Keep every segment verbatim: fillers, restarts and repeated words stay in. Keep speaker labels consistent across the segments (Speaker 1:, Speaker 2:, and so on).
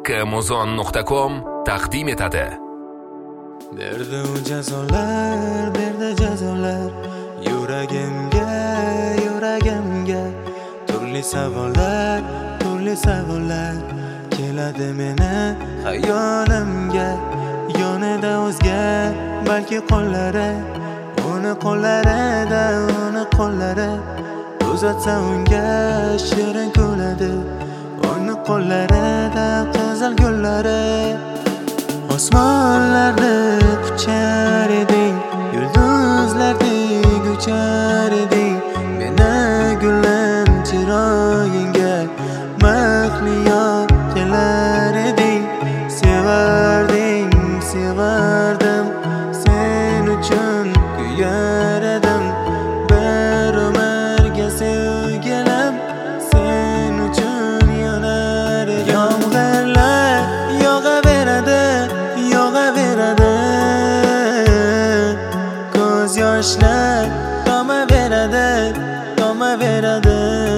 Speaker 1: kmuzon nuqta com taqdim etadi.
Speaker 2: Berdi u jazolar, berdi jazolar, yuragimga, yuragimga turli savollar, turli savollar keladi meni xayolimga. Yonida o'zga balki qo'llari, uni qo'llarida, uni qo'llari uzatsa unga shirin kuladi. Uni qo'llarida qizil gullari. Osmonlarni quchar eding, yulduzlardek uchar eding. Meni gullan chiroyingga mahliyo kelar eding. Sevarding, sevardim, sen uchun kuyar edim. Bir umrga sevgilim, sen uchun yonar edim. Yomg'irlar yog'averadi, yog'averadi, ko'z yoshlar tomaveradi, tomaveradi.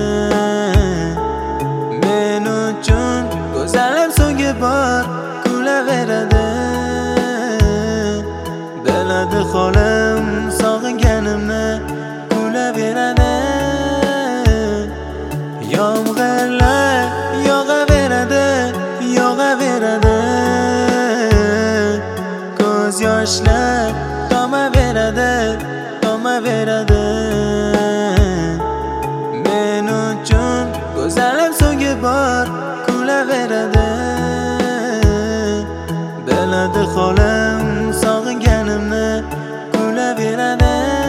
Speaker 2: Men uchun go'zalim so'nggi bor kulaveradi. Biladi holim sog'inganimni kulaveradi. Yomg'irlar yog'averadi, yog'averadi, ko'z yoshlar tomaveradi, tomaveradi. Men uchun go'zalim so'nggi bor kulaveradi. Biladi holim sog'inganimni kulaveradi.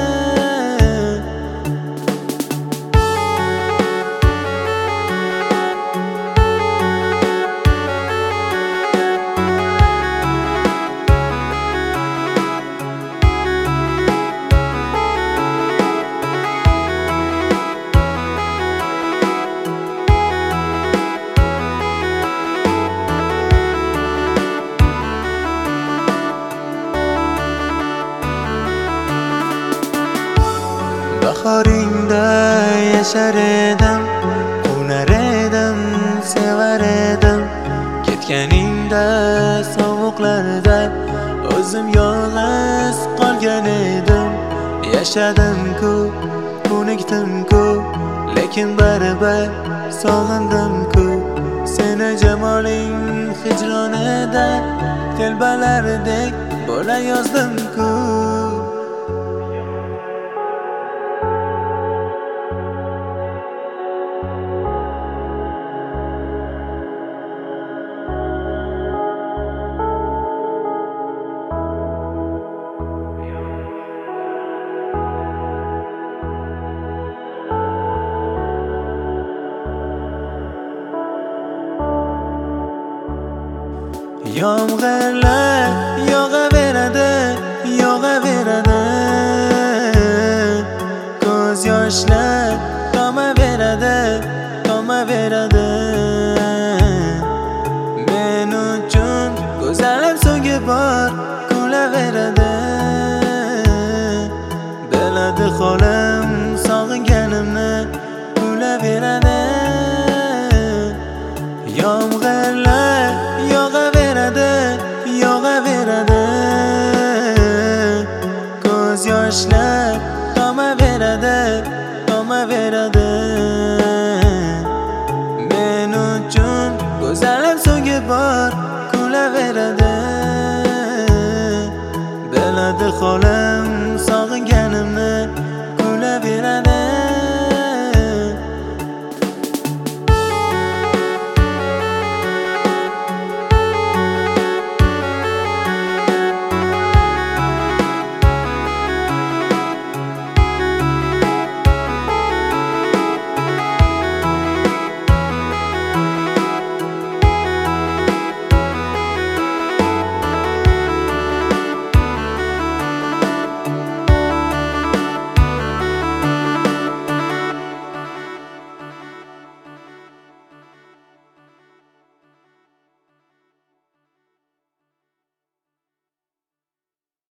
Speaker 2: Bahoringda yashar edim, qo'nar edim, sevar edim. Ketganingda sovuqlarda o'zim yolg'iz qolgan edim. Yashadim-ku, ko'nikdim-ku, lekin baribir sog'indim-ku. Seni jamoling hijronida telbalardek bo'la yozdim-ku. Yomg'irlar yog'averadi, yog'averadi, ko'z yoshlar tomaveradi, tomaveradi. Men uchun go'zalim so'nggi bor kulaveradi. Biladi holim sog'inganimni kulaveradi. Yomg'irlar yog'averadi, yog'averadi, ko'z yoshlar tomaveradi, tomaveradi. Men uchun go'zalim so'nggi bor kulaveradi. Biladi holim